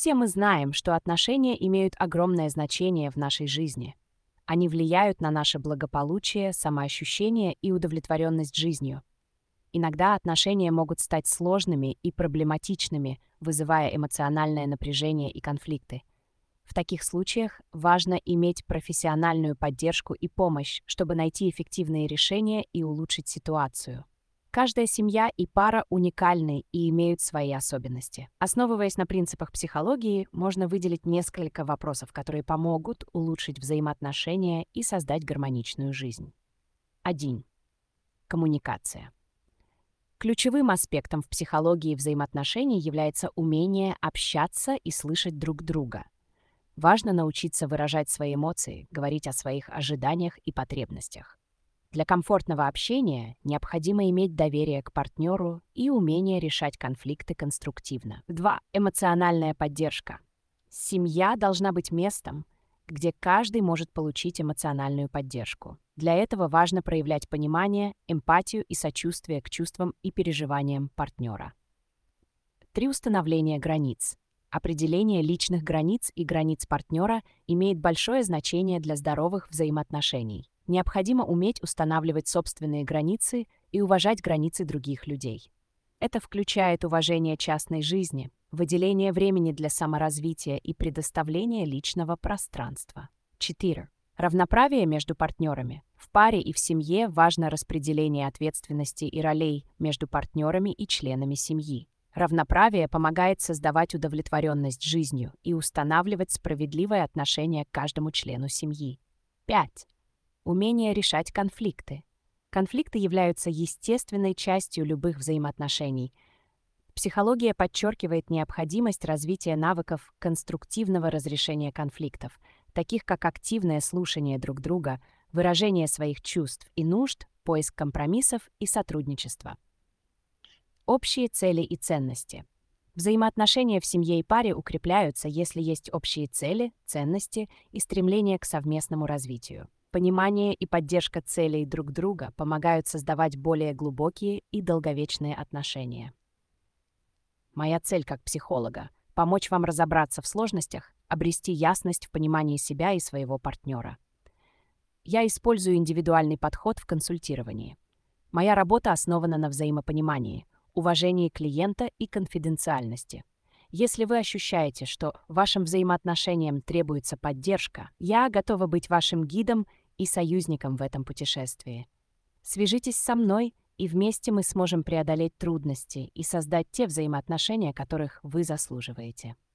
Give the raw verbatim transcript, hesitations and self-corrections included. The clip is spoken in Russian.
Все мы знаем, что отношения имеют огромное значение в нашей жизни. Они влияют на наше благополучие, самоощущение и удовлетворенность жизнью. Иногда отношения могут стать сложными и проблематичными, вызывая эмоциональное напряжение и конфликты. В таких случаях важно иметь профессиональную поддержку и помощь, чтобы найти эффективные решения и улучшить ситуацию. Каждая семья и пара уникальны и имеют свои особенности. Основываясь на принципах психологии, можно выделить несколько вопросов, которые помогут улучшить взаимоотношения и создать гармоничную жизнь. один. Коммуникация. Ключевым аспектом в психологии взаимоотношений является умение общаться и слышать друг друга. Важно научиться выражать свои эмоции, говорить о своих ожиданиях и потребностях. Для комфортного общения необходимо иметь доверие к партнеру и умение решать конфликты конструктивно. два. Эмоциональная поддержка. Семья должна быть местом, где каждый может получить эмоциональную поддержку. Для этого важно проявлять понимание, эмпатию и сочувствие к чувствам и переживаниям партнера. три. Установление границ. Определение личных границ и границ партнера имеет большое значение для здоровых взаимоотношений. Необходимо уметь устанавливать собственные границы и уважать границы других людей. Это включает уважение частной жизни, выделение времени для саморазвития и предоставление личного пространства. четыре. Равноправие между партнерами. В паре и в семье важно распределение ответственности и ролей между партнерами и членами семьи. Равноправие помогает создавать удовлетворенность жизнью и устанавливать справедливое отношение к каждому члену семьи. пять. Умение решать конфликты. Конфликты являются естественной частью любых взаимоотношений. Психология подчеркивает необходимость развития навыков конструктивного разрешения конфликтов, таких как активное слушание друг друга, выражение своих чувств и нужд, поиск компромиссов и сотрудничество. Общие цели и ценности. Взаимоотношения в семье и паре укрепляются, если есть общие цели, ценности и стремление к совместному развитию. Понимание и поддержка целей друг друга помогают создавать более глубокие и долговечные отношения. Моя цель как психолога — помочь вам разобраться в сложностях, обрести ясность в понимании себя и своего партнера. Я использую индивидуальный подход в консультировании. Моя работа основана на взаимопонимании, уважении клиента и конфиденциальности. Если вы ощущаете, что вашим взаимоотношениям требуется поддержка, я готова быть вашим гидом и союзником в этом путешествии. Свяжитесь со мной, и вместе мы сможем преодолеть трудности и создать те взаимоотношения, которых вы заслуживаете.